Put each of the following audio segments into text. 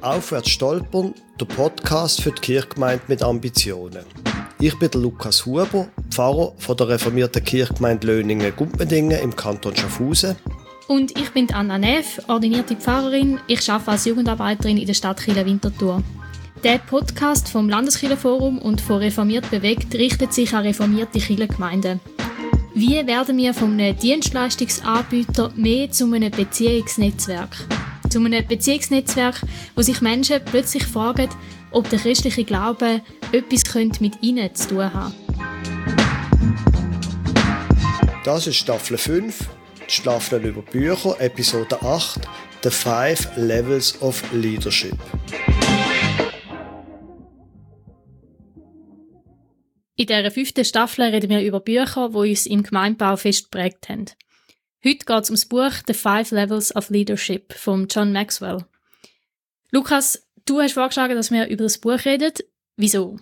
Aufwärts stolpern, der Podcast für die Kirchgemeinde mit Ambitionen. Ich bin der Lukas Huber, Pfarrer von der reformierten Kirchgemeinde Löningen-Gumpendingen im Kanton Schaffhausen. Und ich bin Anna Neff, ordinierte Pfarrerin. Ich arbeite als Jugendarbeiterin in der Stadtkirche Winterthur. Der Podcast vom Landeskirchenforum und von Reformiert bewegt richtet sich an reformierte Kirchengemeinden. Wie werden wir von einem Dienstleistungsanbieter mehr zu einem Beziehungsnetzwerk? Zu einem Beziehungsnetzwerk, wo sich Menschen plötzlich fragen, ob der christliche Glaube etwas mit ihnen zu tun haben. Das ist Staffel 5, die Staffel über Bücher, Episode 8, The 5 Levels of Leadership. In dieser 5. Staffel reden wir über Bücher, die uns im Gemeindebau fest geprägt haben. Heute geht es um das Buch «The 5 Levels of Leadership» von John Maxwell. Lukas, du hast vorgeschlagen, dass wir über das Buch reden. Wieso?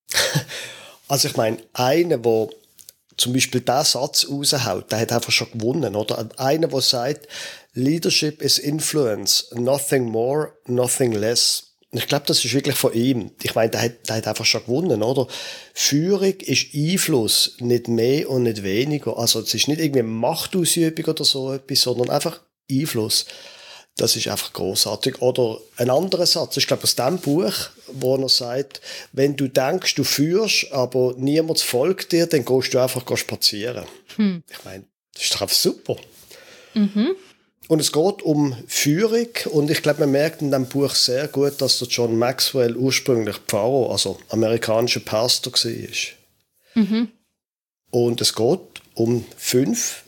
Also ich meine, einer, der zum Beispiel diesen Satz raushaut, der hat einfach schon gewonnen, oder? Einer, der sagt, «Leadership is influence, nothing more, nothing less». Ich glaube, das ist wirklich von ihm. Ich meine, der hat einfach schon gewonnen, oder? Führung ist Einfluss, nicht mehr und nicht weniger. Also es ist nicht irgendwie Machtausübung oder so etwas, sondern einfach Einfluss. Das ist einfach grossartig. Oder ein anderer Satz, ich glaube aus diesem Buch, wo er sagt, wenn du denkst, du führst, aber niemand folgt dir, dann gehst du einfach spazieren. Ich meine, das ist doch einfach super. Mhm. Und es geht um Führung und ich glaube, man merkt in diesem Buch sehr gut, dass der John Maxwell ursprünglich Pfarrer, also amerikanischer Pastor war. Mhm. Und es geht um 5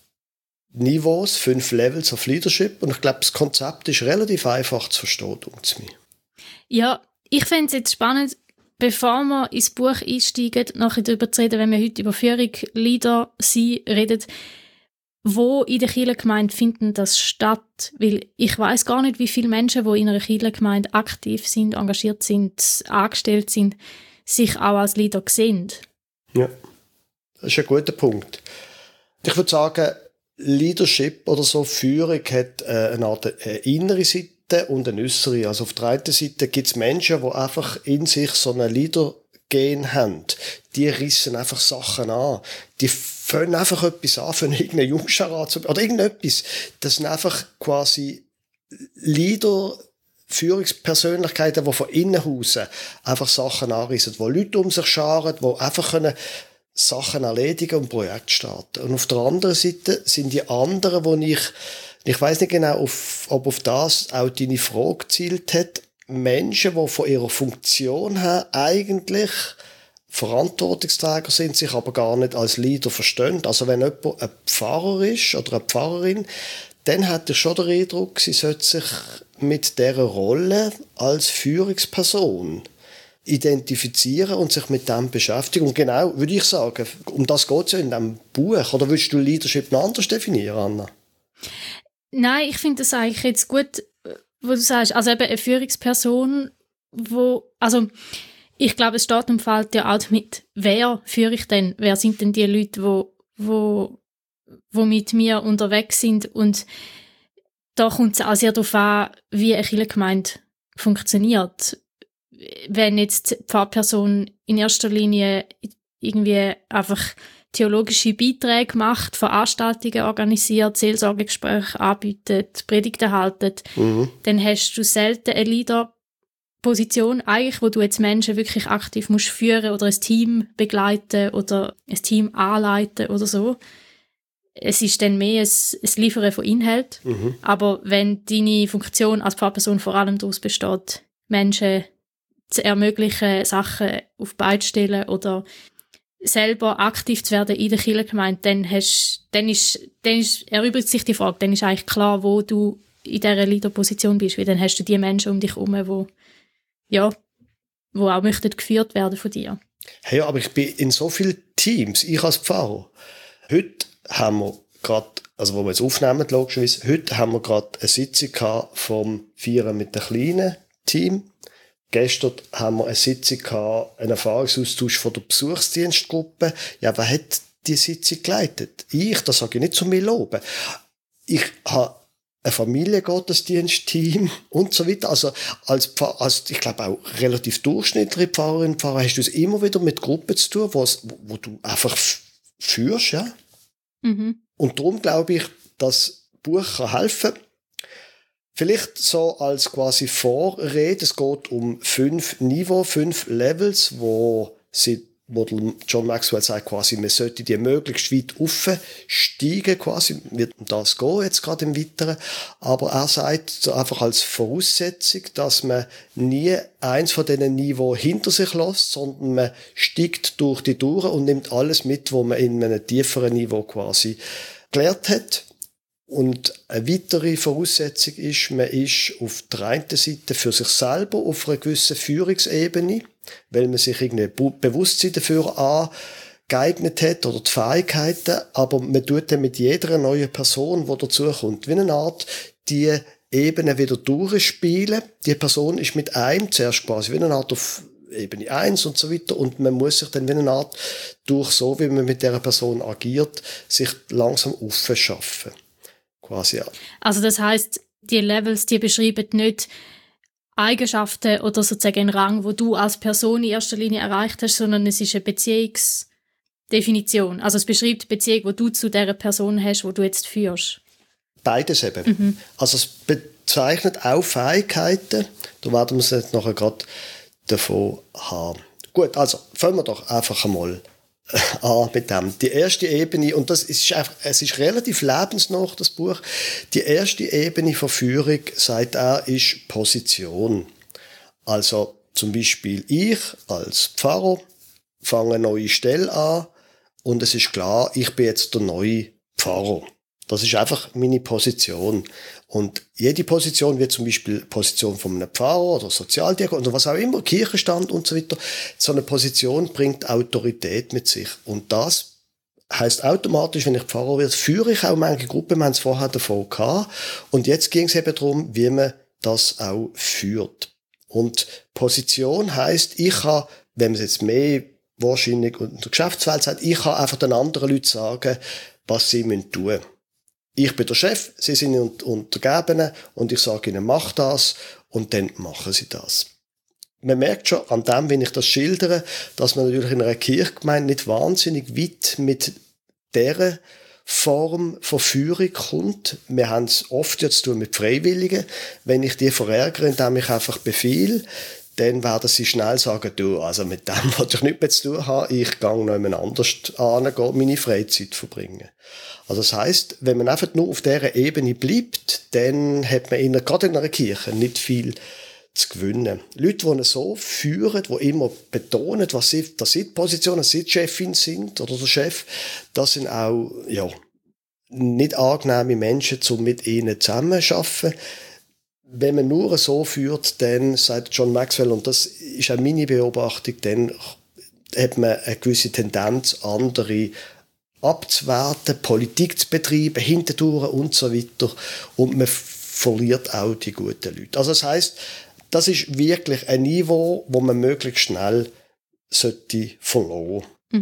Niveaus, 5 Levels of Leadership und ich glaube, das Konzept ist relativ einfach zu verstehen, denke ich mir. Ja, ich fände es jetzt spannend, bevor wir ins Buch einsteigen, nachher darüber zu reden, wenn wir heute über Führung, Leader sein reden. Wo in der Kirchengemeinde finden das statt? Weil ich weiss gar nicht, wie viele Menschen, die in einer Kirchengemeinde aktiv sind, engagiert sind, angestellt sind, sich auch als Leader sehen. Ja, das ist ein guter Punkt. Ich würde sagen, Leadership oder so, Führung hat eine Art innere Seite und eine äußere. Also auf der einen Seite gibt es Menschen, die einfach in sich so einen Leader-Gen haben. Die rissen einfach Sachen an. Die fangen einfach etwas an, fangen irgendeinen Jungschar oder irgendetwas. Das sind einfach quasi Leader, Führungspersönlichkeiten, die von innen raus einfach Sachen anreissen, die Leute um sich scharen, die einfach können Sachen erledigen und Projekte starten. Und auf der anderen Seite sind die anderen, wo ich weiss nicht genau, ob auf das auch deine Frage gezielt hat, Menschen, die von ihrer Funktion her eigentlich Verantwortungsträger sind, sich aber gar nicht als Leader verstehen. Also wenn jemand ein Pfarrer ist oder eine Pfarrerin, dann hat er schon den Eindruck, sie sollte sich mit dieser Rolle als Führungsperson identifizieren und sich mit dem beschäftigen. Und genau, würde ich sagen, um das geht es ja in diesem Buch. Oder willst du Leadership noch anders definieren, Anna? Nein, ich finde das eigentlich jetzt gut, wo du sagst, also eben eine Führungsperson, ich glaube, es steht und fällt ja auch mit, wer führe ich denn? Wer sind denn die Leute, wo mit mir unterwegs sind? Und da kommt es auch sehr darauf an, wie eine Kirchengemeinde funktioniert. Wenn jetzt die Pfarrperson in erster Linie irgendwie einfach theologische Beiträge macht, Veranstaltungen organisiert, Seelsorgegespräche anbietet, Predigten haltet, dann hast du selten eine Leader-Position, eigentlich, wo du jetzt Menschen wirklich aktiv musst führen oder ein Team begleiten oder ein Team anleiten oder so. Es ist dann mehr ein Liefern von Inhalt. Aber wenn deine Funktion als Pfarrperson vor allem daraus besteht, Menschen zu ermöglichen, Sachen auf die Beine zu stellen oder selber aktiv zu werden in der Kirchengemeinde, dann erübrigt sich die Frage, dann ist eigentlich klar, wo du in dieser Leaderposition bist, weil dann hast du die Menschen um dich herum, die auch möchten geführt werden von dir. Hey, aber ich bin in so vielen Teams, ich als Pfarrer. Heute haben wir gerade, also wo wir jetzt aufnehmen, logischerweise, heute haben wir gerade eine Sitzung gehabt vom Feiern mit dem kleinen Team. Gestern haben wir eine Sitzung gehabt, einen Erfahrungsaustausch von der Besuchsdienstgruppe. Ja, wer hat die Sitzung geleitet? Das sage ich nicht zu mir loben. Ich habe ein Familiengottesdienstteam und so weiter. Also als ich glaube auch relativ durchschnittliche Pfarrerin und Pfarrer hast du es immer wieder mit Gruppen zu tun, wo du einfach führst, ja. Mhm. Und darum glaube ich, das Buch kann helfen. Vielleicht so als quasi Vorrede, es geht um 5 Niveaus, 5 Levels, wo John Maxwell sagt quasi, man sollte die möglichst weit aufsteigen, quasi, wird um das gehen jetzt gerade im Weiteren. Aber er sagt so einfach als Voraussetzung, dass man nie eins von diesen Niveaus hinter sich lässt, sondern man steigt durch die durch und nimmt alles mit, was man in einem tieferen Niveau quasi gelernt hat. Und eine weitere Voraussetzung ist, man ist auf der einen Seite für sich selber auf einer gewissen Führungsebene, weil man sich irgendwie Bewusstsein dafür angeeignet hat oder die Fähigkeiten, aber man tut dann mit jeder neuen Person, die dazukommt, wie eine Art, die Ebene wieder durchspielen. Die Person ist mit einem zuerst quasi wie eine Art auf Ebene 1 und so weiter und man muss sich dann wie eine Art durch so, wie man mit dieser Person agiert, sich langsam aufschaffen. Quasi, ja. Also das heisst, die Levels, die beschreiben nicht Eigenschaften oder sozusagen einen Rang, wo du als Person in erster Linie erreicht hast, sondern es ist eine Beziehungsdefinition. Also es beschreibt die Beziehung, die du zu der Person hast, die du jetzt führst. Beides eben. Also es bezeichnet auch Fähigkeiten. Da werden wir es jetzt nachher gerade davon haben. Gut, also fangen wir doch einfach einmal mit dem. Die erste Ebene, und es ist relativ lebensnah, das Buch, die erste Ebene von Führung, sagt er, ist Position. Also zum Beispiel ich als Pfarrer fange eine neue Stelle an und es ist klar, ich bin jetzt der neue Pfarrer. Das ist einfach meine Position. Und jede Position, wie zum Beispiel Position von einem Pfarrer oder Sozialdiakon oder was auch immer, Kirchenstand und so weiter, so eine Position bringt Autorität mit sich. Und das heisst automatisch, wenn ich Pfarrer werde, führe ich auch manche Gruppen, wir haben es vorher davon gehabt. Und jetzt ging es eben darum, wie man das auch führt. Und Position heisst, ich kann, wenn man es jetzt mehr wahrscheinlich in der Geschäftswelt sagt, ich kann einfach den anderen Leuten sagen, was sie tun müssen. Ich bin der Chef, sie sind Untergebene und ich sage ihnen, mach das und dann machen sie das. Man merkt schon an dem, wenn ich das schildere, dass man natürlich in einer Kirchgemeinde nicht wahnsinnig weit mit dieser Form von Führung kommt. Wir haben es oft jetzt zu tun mit Freiwilligen. Wenn ich die verärgere, indem ich einfach befehle, dann werden sie schnell sagen, du, also mit dem, was ich nicht mehr zu tun habe, ich gehe noch jemand anders an, gehe meine Freizeit verbringen. Also das heisst, wenn man einfach nur auf dieser Ebene bleibt, dann hat man gerade in einer Kirche nicht viel zu gewinnen. Leute, die so führen, die immer betonen, dass sie die Position, dass sie die Chefin sind oder der Chef, das sind auch nicht angenehme Menschen, um mit ihnen zusammenzuarbeiten. Wenn man nur so führt, dann, sagt John Maxwell, und das ist auch meine Beobachtung, dann hat man eine gewisse Tendenz, andere abzuwerten, Politik zu betreiben, hintendurch und so weiter. Und man verliert auch die guten Leute. Also das heisst, das ist wirklich ein Niveau, wo man möglichst schnell sollte verlassen.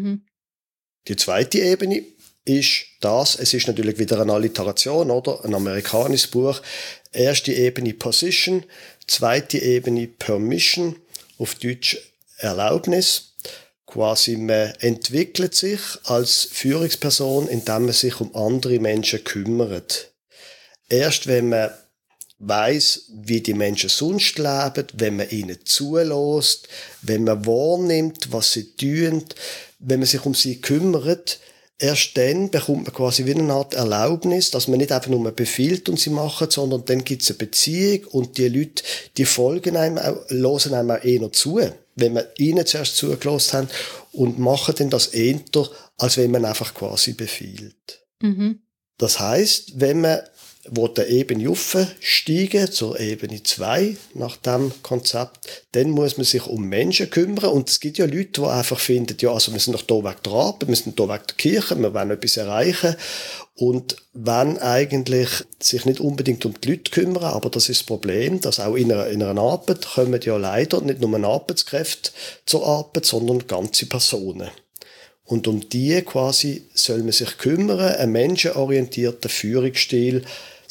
Die zweite Ebene ist das, es ist natürlich wieder eine Alliteration, oder? Ein amerikanisches Buch. Erste Ebene Position, zweite Ebene Permission, auf Deutsch Erlaubnis. Quasi man entwickelt sich als Führungsperson, indem man sich um andere Menschen kümmert. Erst wenn man weiss, wie die Menschen sonst leben, wenn man ihnen zulässt, wenn man wahrnimmt, was sie tun, wenn man sich um sie kümmert, erst dann bekommt man quasi wie eine Art Erlaubnis, dass man nicht einfach nur befiehlt und sie machen, sondern dann gibt es eine Beziehung und die Leute, die folgen einem auch, hören einem auch eher zu, wenn man ihnen zuerst zugelassen haben und machen dann das eher, als wenn man einfach quasi befiehlt. Das heisst, wenn man der Ebene aufsteigen zur Ebene 2 nach dem Konzept, dann muss man sich um Menschen kümmern und es gibt ja Leute, die einfach finden, ja, also wir sind doch da wegen der Arbeit, wir sind da wegen der Kirche, wir wollen etwas erreichen und wenn eigentlich sich nicht unbedingt um die Leute kümmern, aber das ist das Problem, dass auch in einer Arbeit kommen ja leider nicht nur Arbeitskräfte zur Arbeit, sondern ganze Personen. Und um die quasi soll man sich kümmern, einen menschenorientierten Führungsstil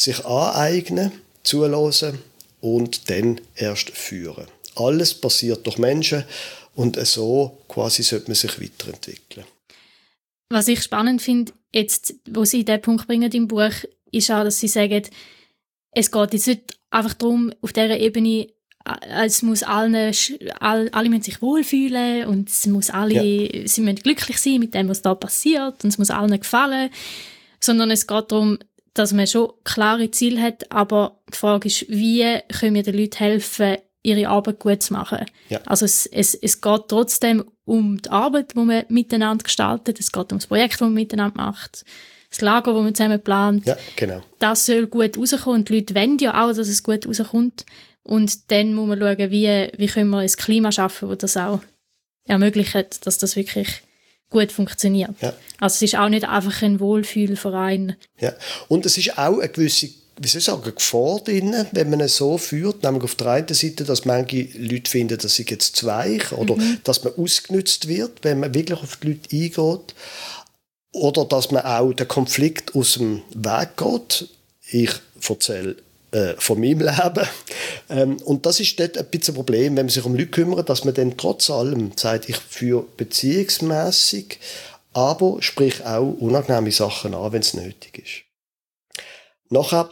sich aneignen, zuhören und dann erst führen. Alles passiert durch Menschen und so quasi sollte man sich weiterentwickeln. Was ich spannend finde, jetzt, wo Sie diesen Punkt bringen im Buch, ist auch, dass Sie sagen, es geht jetzt nicht einfach darum, auf dieser Ebene, es muss alle müssen sich wohlfühlen und sie müssen glücklich sein mit dem, was da passiert und es muss allen gefallen, sondern es geht darum, dass man schon klare Ziele hat, aber die Frage ist, wie können wir den Leuten helfen, ihre Arbeit gut zu machen. Ja. Also es geht trotzdem um die Arbeit, die man miteinander gestaltet, es geht um das Projekt, das man miteinander macht, das Lager, das man zusammen plant. Ja, genau. Das soll gut rauskommen und die Leute wollen ja auch, dass es gut rauskommt. Und dann muss man schauen, wie können wir ein Klima schaffen, das das auch ermöglicht, dass das wirklich gut funktioniert. Ja. Also es ist auch nicht einfach ein Wohlfühlverein. Ja. Und es ist auch eine gewisse, wie soll ich sagen, Gefahr drin, wenn man es so führt, nämlich auf der einen Seite, dass manche Leute finden, dass sie jetzt zu weich oder dass man ausgenutzt wird, wenn man wirklich auf die Leute eingeht. Oder dass man auch den Konflikt aus dem Weg geht. Ich erzähle von meinem Leben. Und das ist dort ein bisschen ein Problem, wenn man sich um Leute kümmert, dass man dann trotz allem sagt, ich führe beziehungsmässig, aber sprich auch unangenehme Sachen an, wenn es nötig ist. Nachher,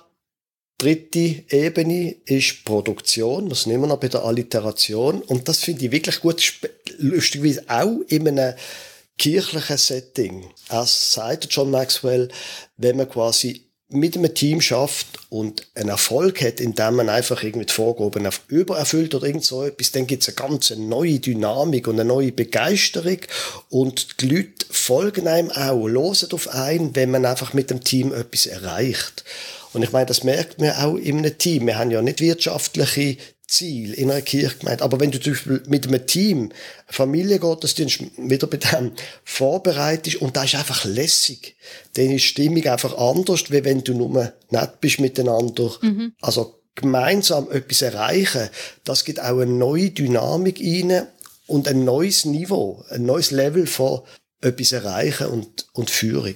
dritte Ebene ist Produktion. Wir sind immer noch bei der Alliteration. Und das finde ich wirklich gut, lustigerweise auch in einem kirchlichen Setting. Er sagt John Maxwell, wenn man quasi mit einem Team schafft und einen Erfolg hat, indem man einfach irgendwie die Vorgaben übererfüllt oder irgend so etwas, dann gibt es eine ganz neue Dynamik und eine neue Begeisterung und die Leute folgen einem auch, hören auf einen, wenn man einfach mit dem Team etwas erreicht. Und ich meine, das merkt man auch in einem Team. Wir haben ja nicht wirtschaftliche Ziel in einer Kirchgemeinde. Aber wenn du zum Beispiel mit einem Team Familiengottesdienst wieder bei dem vorbereitest und da ist einfach lässig, dann ist die Stimmung einfach anders, wie wenn du nur nett bist miteinander. Also gemeinsam etwas erreichen, das gibt auch eine neue Dynamik rein und ein neues Niveau, ein neues Level von etwas erreichen und Führung.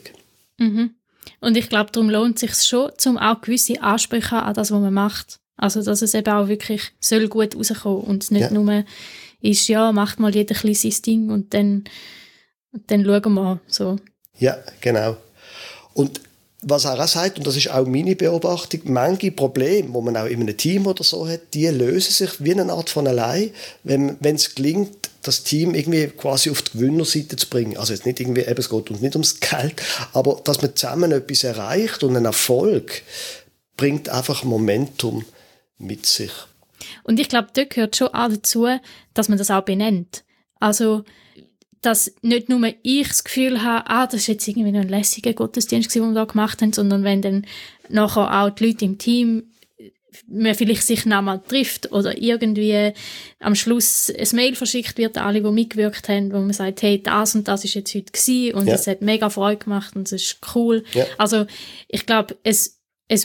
Und ich glaube, darum lohnt es sich schon, um auch gewisse Ansprüche an das, was man macht. Also, dass es eben auch wirklich soll gut rauskommen und nicht nur ist, ja, macht mal jeder ein bisschen sein Ding und dann schauen wir so. Ja, genau. Und was er auch sagt, und das ist auch meine Beobachtung, manche Probleme, die man auch in einem Team oder so hat, die lösen sich wie eine Art von allein, wenn es gelingt, das Team irgendwie quasi auf die Gewinnerseite zu bringen. Also jetzt nicht irgendwie, eben, es geht uns nicht ums Geld, aber dass man zusammen etwas erreicht und ein Erfolg bringt einfach Momentum mit sich. Und ich glaube, dort gehört schon auch dazu, dass man das auch benennt. Also, dass nicht nur ich das Gefühl habe, das ist jetzt irgendwie ein lässiger Gottesdienst, den wir da gemacht haben, sondern wenn dann nachher auch die Leute im Team man vielleicht sich nochmal trifft oder irgendwie am Schluss ein Mail verschickt wird an alle, die mitgewirkt haben, wo man sagt, hey, das und das ist jetzt heute gewesen und es hat mega Freude gemacht und es ist cool. Ja. Also, ich glaube, es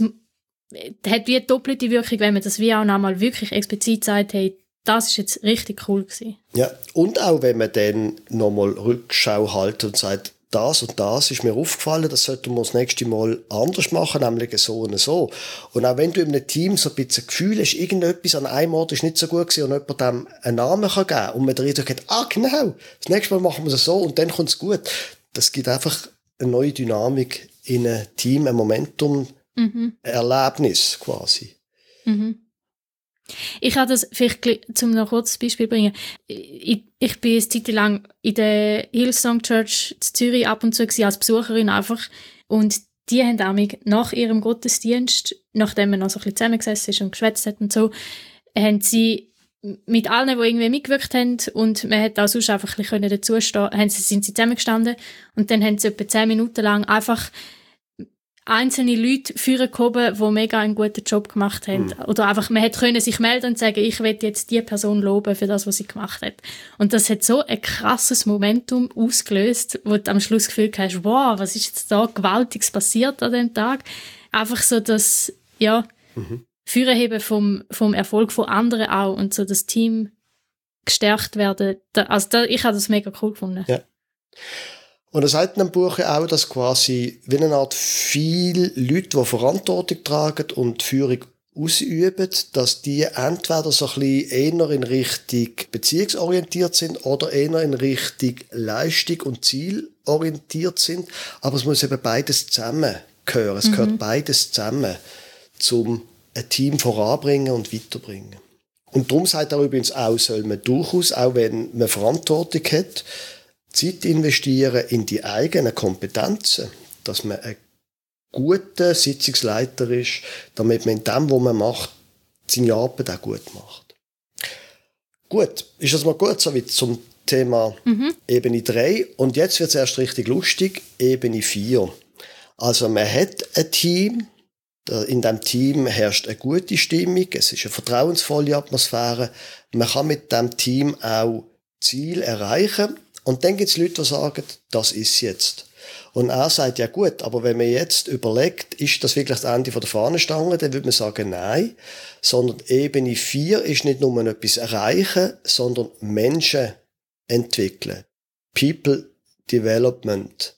hat wie eine doppelte Wirkung, wenn man das wie auch nochmal wirklich explizit sagt, hey, das ist jetzt richtig cool gewesen. Ja, und auch wenn man dann nochmal Rückschau hält und sagt, das und das ist mir aufgefallen, das sollten wir das nächste Mal anders machen, nämlich so und so. Und auch wenn du in einem Team so ein bisschen Gefühl hast, irgendetwas an einem Ort ist nicht so gut gewesen und jemand dem einen Namen kann geben und man dann sagt, genau, das nächste Mal machen wir es so und dann kommt es gut. Das gibt einfach eine neue Dynamik in einem Team, ein Momentum, Erlebnis quasi. Ich habe das vielleicht, zum noch kurz ein Beispiel bringen. Ich bin eine Zeit lang in der Hillsong Church in Zürich ab und zu als Besucherin einfach. Und die haben auch nach ihrem Gottesdienst, nachdem man noch so ein bisschen zusammengesessen ist und geschwätzt hat und so, haben sie mit allen, die irgendwie mitgewirkt haben und man hat auch sonst einfach ein bisschen dazustehen, sind sie zusammengestanden und dann haben sie etwa 10 Minuten lang einfach einzelne Leute vorgehoben, die mega einen guten Job gemacht haben. Oder einfach, man hätte sich melden und sagen, ich will jetzt die Person loben für das, was sie gemacht hat. Und das hat so ein krasses Momentum ausgelöst, wo du am Schluss das Gefühl hast, wow, was ist jetzt da Gewaltiges passiert an dem Tag? Einfach so das, Führerheben vom Erfolg von anderen auch und so das Team gestärkt werden. Ich habe das mega cool gefunden. Ja. Und er sagt in dem Buch auch, dass quasi wie eine Art viele Leute, die Verantwortung tragen und Führung ausüben, dass die entweder so ein bisschen eher in Richtung beziehungsorientiert sind oder eher in Richtung Leistung und zielorientiert sind. Aber es muss eben beides zusammengehören. Es gehört beides zusammen, um ein Team voranbringen und weiterbringen. Und darum sagt er übrigens auch, soll man durchaus, auch wenn man Verantwortung hat, Zeit investieren in die eigenen Kompetenzen, dass man ein guter Sitzungsleiter ist, damit man in dem, was man macht, seine Arbeit auch gut macht. Gut, ist das mal gut so wie zum Thema Ebene 3. Und jetzt wird es erst richtig lustig, Ebene 4. Also man hat ein Team, in diesem Team herrscht eine gute Stimmung, es ist eine vertrauensvolle Atmosphäre, man kann mit diesem Team auch Ziele erreichen. Und dann gibt es Leute, die sagen, das ist jetzt. Und er sagt, ja gut, aber wenn man jetzt überlegt, ist das wirklich das Ende der Fahnenstange, dann würde man sagen, nein. Sondern Ebene 4 ist nicht nur etwas erreichen, sondern Menschen entwickeln. People Development.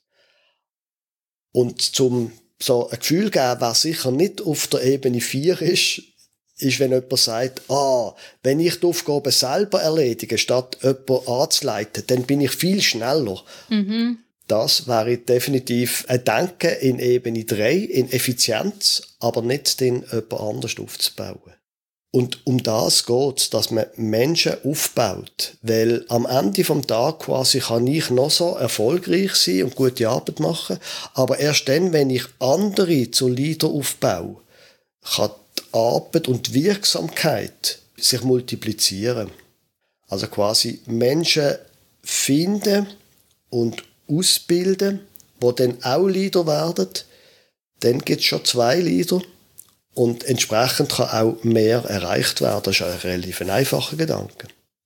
Und zum so ein Gefühl geben, wer sicher nicht auf der Ebene 4 ist, wenn jemand sagt, wenn ich die Aufgabe selber erledige, statt jemanden anzuleiten, dann bin ich viel schneller. Das wäre definitiv ein Denken in Ebene 3, in Effizienz, aber nicht den jemand anders aufzubauen. Und um das geht's, dass man Menschen aufbaut. Weil am Ende vom Tag quasi kann ich noch so erfolgreich sein und gute Arbeit machen, aber erst dann, wenn ich andere zu Leader aufbaue, kann die Arbeit und die Wirksamkeit sich multiplizieren. Also quasi Menschen finden und ausbilden, die dann auch Leader werden. Dann gibt es schon 2 Leader. Und entsprechend kann auch mehr erreicht werden. Das ist ein relativ einfacher Gedanke.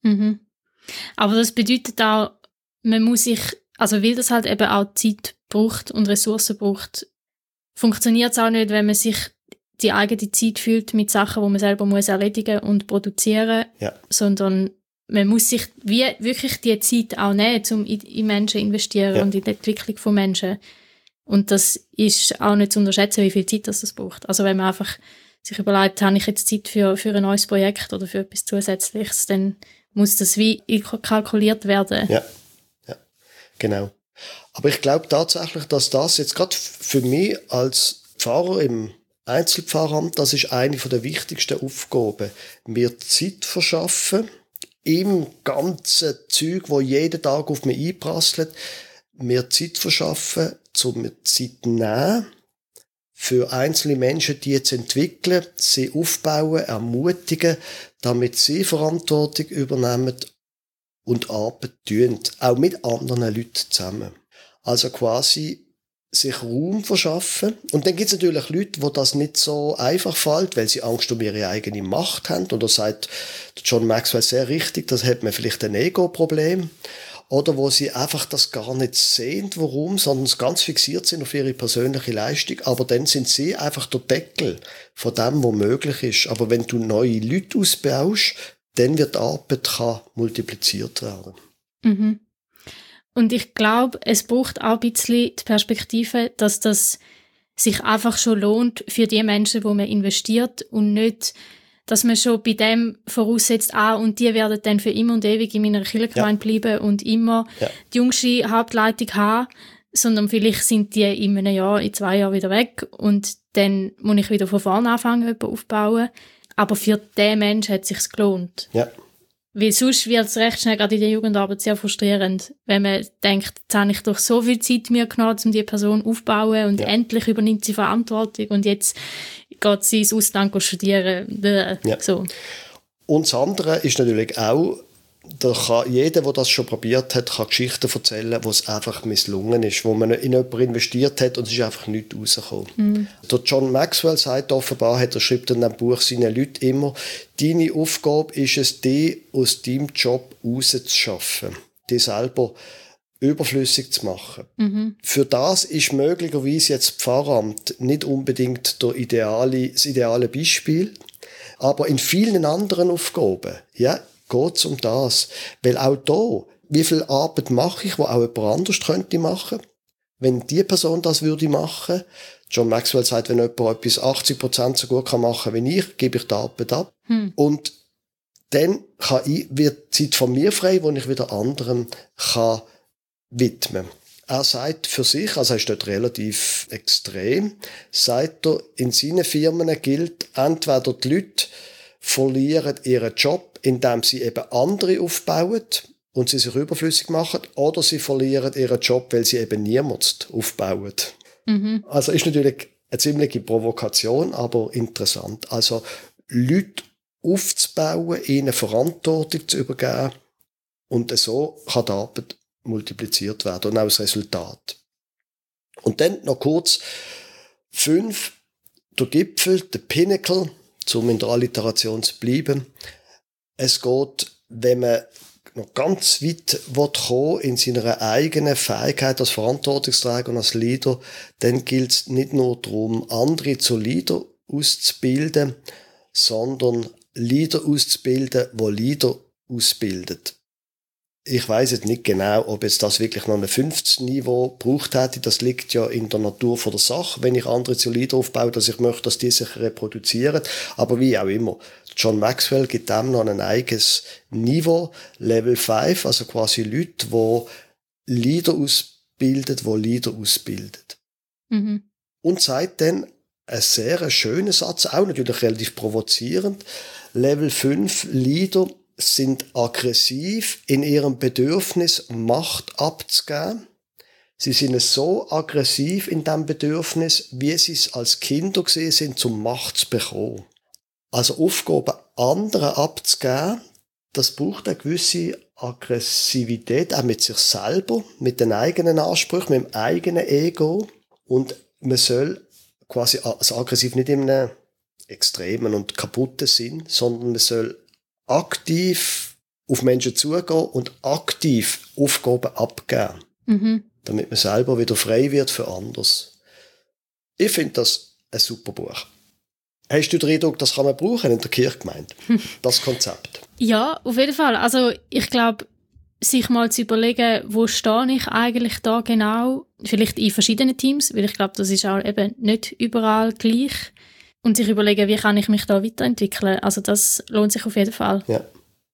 Aber das bedeutet auch, man muss sich, also weil das halt eben auch Zeit braucht und Ressourcen braucht, funktioniert es auch nicht, wenn man sich die eigene Zeit fühlt mit Sachen, die man selber muss erledigen und produzieren, sondern man muss sich wie wirklich die Zeit auch nehmen, um in Menschen zu investieren und in die Entwicklung von Menschen. Und das ist auch nicht zu unterschätzen, wie viel Zeit das braucht. Also wenn man einfach sich überlegt, habe ich jetzt Zeit für ein neues Projekt oder für etwas Zusätzliches, dann muss das wie kalkuliert werden. Ja, genau. Aber ich glaube tatsächlich, dass das jetzt gerade für mich als Pfarrer im Einzelpfarramt, das ist eine der wichtigsten Aufgaben. Mir Zeit verschaffen, im ganzen Zeug, wo jeden Tag auf mich einprasselt, mir Zeit verschaffen, mir Zeit nehmen, für einzelne Menschen die zu entwickeln, sie aufbauen, ermutigen, damit sie Verantwortung übernehmen und Arbeit tun, auch mit anderen Leuten zusammen. Also quasi sich Raum verschaffen. Und dann gibt es natürlich Leute, wo das nicht so einfach fällt, weil sie Angst um ihre eigene Macht haben. Oder sagt John Maxwell sehr richtig, das hat man vielleicht ein Ego-Problem. Oder wo sie einfach das gar nicht sehen, warum, sondern ganz fixiert sind auf ihre persönliche Leistung. Aber dann sind sie einfach der Deckel von dem, was möglich ist. Aber wenn du neue Leute ausbaust, dann wird die Arbeit multipliziert werden. Und ich glaube, es braucht auch ein bisschen die Perspektive, dass das sich einfach schon lohnt für die Menschen, wo man investiert und nicht, dass man schon bei dem voraussetzt, und die werden dann für immer und ewig in meiner Kirchengemeinde bleiben und immer die jüngste Hauptleitung haben, sondern vielleicht sind die in einem Jahr, in 2 Jahren wieder weg und dann muss ich wieder von vorne anfangen, jemanden aufbauen. Aber für den Menschen hat es sich gelohnt. Ja. Weil sonst wird es recht schnell, gerade in der Jugendarbeit, sehr frustrierend, wenn man denkt, jetzt habe ich doch so viel Zeit mir genommen, um die Person aufzubauen und endlich übernimmt sie Verantwortung und jetzt geht sie ins Ausland studieren. So. Und das andere ist natürlich auch, jeder, der das schon probiert hat, kann Geschichten erzählen, wo es einfach misslungen ist, wo man in jemanden investiert hat und es ist einfach nichts rausgekommen. Der John Maxwell sagt offenbar, er schreibt in einem Buch seinen Leuten immer, deine Aufgabe ist es, die aus deinem Job rauszuschaffen, die selber überflüssig zu machen. Für das ist möglicherweise jetzt das Pfarramt nicht unbedingt das ideale Beispiel, aber in vielen anderen Aufgaben, geht es um das. Weil auch da, wie viel Arbeit mache ich, die auch jemand anders könnte machen. Wenn die Person das würde machen, John Maxwell sagt, wenn jemand etwas 80% so gut machen kann wie ich, gebe ich die Arbeit ab. Und dann wird Zeit von mir frei, die ich wieder anderen kann widmen. Er sagt für sich, also er ist dort relativ extrem, sagt er, in seinen Firmen gilt, entweder die Leute verlieren ihren Job, indem sie eben andere aufbauen und sie sich überflüssig machen, oder sie verlieren ihren Job, weil sie eben niemand aufbauen. Also ist natürlich eine ziemliche Provokation, aber interessant. Also Leute aufzubauen, ihnen Verantwortung zu übergeben und so kann die Arbeit multipliziert werden und auch das Resultat. Und dann noch kurz 5, der Gipfel, der Pinnacle, um in der Alliteration zu bleiben. Es geht, wenn man noch ganz weit kommen in seiner eigenen Fähigkeit als Verantwortungsträger und als Leader, dann gilt es nicht nur darum, andere zu Leader auszubilden, sondern Leader auszubilden, die Leader ausbilden. Ich weiss jetzt nicht genau, ob jetzt das wirklich noch ein 50. Niveau gebraucht hätte. Das liegt ja in der Natur von der Sache, wenn ich andere zu Leader aufbaue, dass ich möchte, dass die sich reproduzieren. Aber wie auch immer. John Maxwell gibt dem noch ein eigenes Niveau, Level 5, also quasi Leute, die Leader ausbilden. Und sagt dann einen sehr schönen Satz, auch natürlich relativ provozierend. Level 5 Leader sind aggressiv in ihrem Bedürfnis, Macht abzugeben. Sie sind so aggressiv in dem Bedürfnis, wie sie es als Kinder gesehen sind, zum Macht zu bekommen. Also Aufgaben anderen abzugeben, das braucht eine gewisse Aggressivität, auch mit sich selber, mit den eigenen Ansprüchen, mit dem eigenen Ego. Und man soll quasi also aggressiv nicht in einem extremen und kaputten Sinn, sondern man soll aktiv auf Menschen zugehen und aktiv Aufgaben abgeben, damit man selber wieder frei wird für anderes. Ich finde das ein super Buch. Hast du den Eindruck, das kann man brauchen in der Kirchgemeinde, das Konzept? Ja, auf jeden Fall. Also ich glaube, sich mal zu überlegen, wo stehe ich eigentlich da genau, vielleicht in verschiedenen Teams, weil ich glaube, das ist auch eben nicht überall gleich. Und sich überlegen, wie kann ich mich da weiterentwickeln. Also das lohnt sich auf jeden Fall. Ja.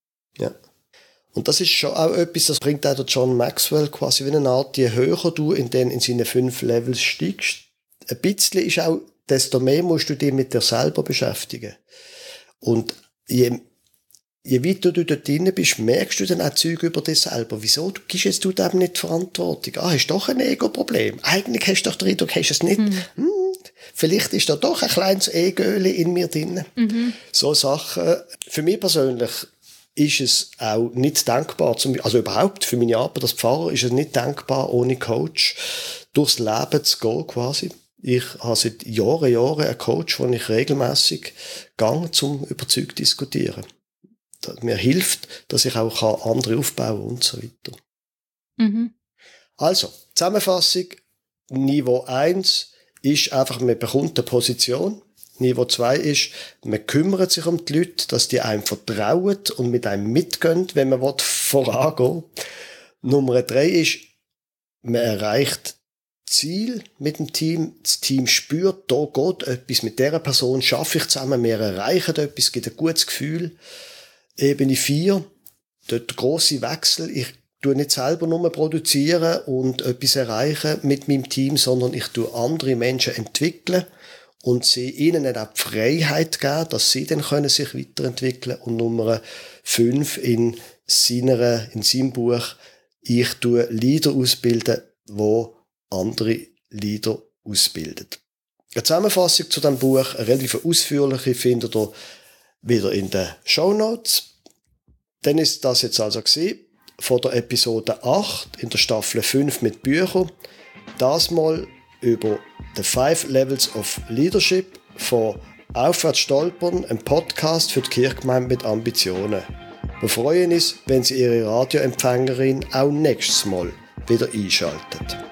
Und das ist schon auch etwas, das bringt auch der John Maxwell quasi wie eine Art, je höher du in seine 5 Levels steigst, ein bisschen ist auch, desto mehr musst du dich mit dir selber beschäftigen. Und je weiter du dort drin bist, merkst du dann auch Zeug über dich selber. Wieso? Du gibst jetzt dem nicht Verantwortung. Hast doch ein Ego-Problem. Eigentlich hast du doch den Eindruck, hast es nicht. Vielleicht ist da doch ein kleines Egöli in mir drin. So Sachen. Für mich persönlich ist es auch nicht denkbar, also überhaupt für meine Arbeit als Pfarrer ist es nicht denkbar, ohne Coach durchs Leben zu gehen quasi. Ich habe seit Jahren einen Coach, den ich regelmäßig gehe, um überzeugt zu diskutieren. Das mir hilft, dass ich auch andere aufbauen kann und so weiter. Also, Zusammenfassung. Niveau 1 ist einfach, man bekommt eine Position. Niveau 2 ist, man kümmert sich um die Leute, dass die einem vertrauen und mit einem mitgehen, wenn man vorangehen will. Nummer 3 ist, man erreicht Ziel mit dem Team. Das Team spürt, da geht etwas mit dieser Person, schaffe ich zusammen, wir erreichen etwas, gibt ein gutes Gefühl. Ebene 4, dort der grosse Wechsel. Ich tue nicht selber nur produzieren und etwas erreichen mit meinem Team, sondern ich tue andere Menschen entwickeln und sie ihnen auch die Freiheit geben, dass sie dann können sich weiterentwickeln. Und Nummer 5 in seinem Buch, ich tue Leader ausbilden, wo andere Leader ausbilden. Eine Zusammenfassung zu diesem Buch, eine relativ ausführliche, findet ihr wieder in den Shownotes. Dann ist das jetzt also gewesen, von der Episode 8 in der Staffel 5 mit Büchern. Das mal über The 5 Levels of Leadership von Aufwärts stolpern, ein Podcast für die Kirchgemeinde mit Ambitionen. Wir freuen uns, wenn Sie Ihre Radioempfängerin auch nächstes Mal wieder einschalten.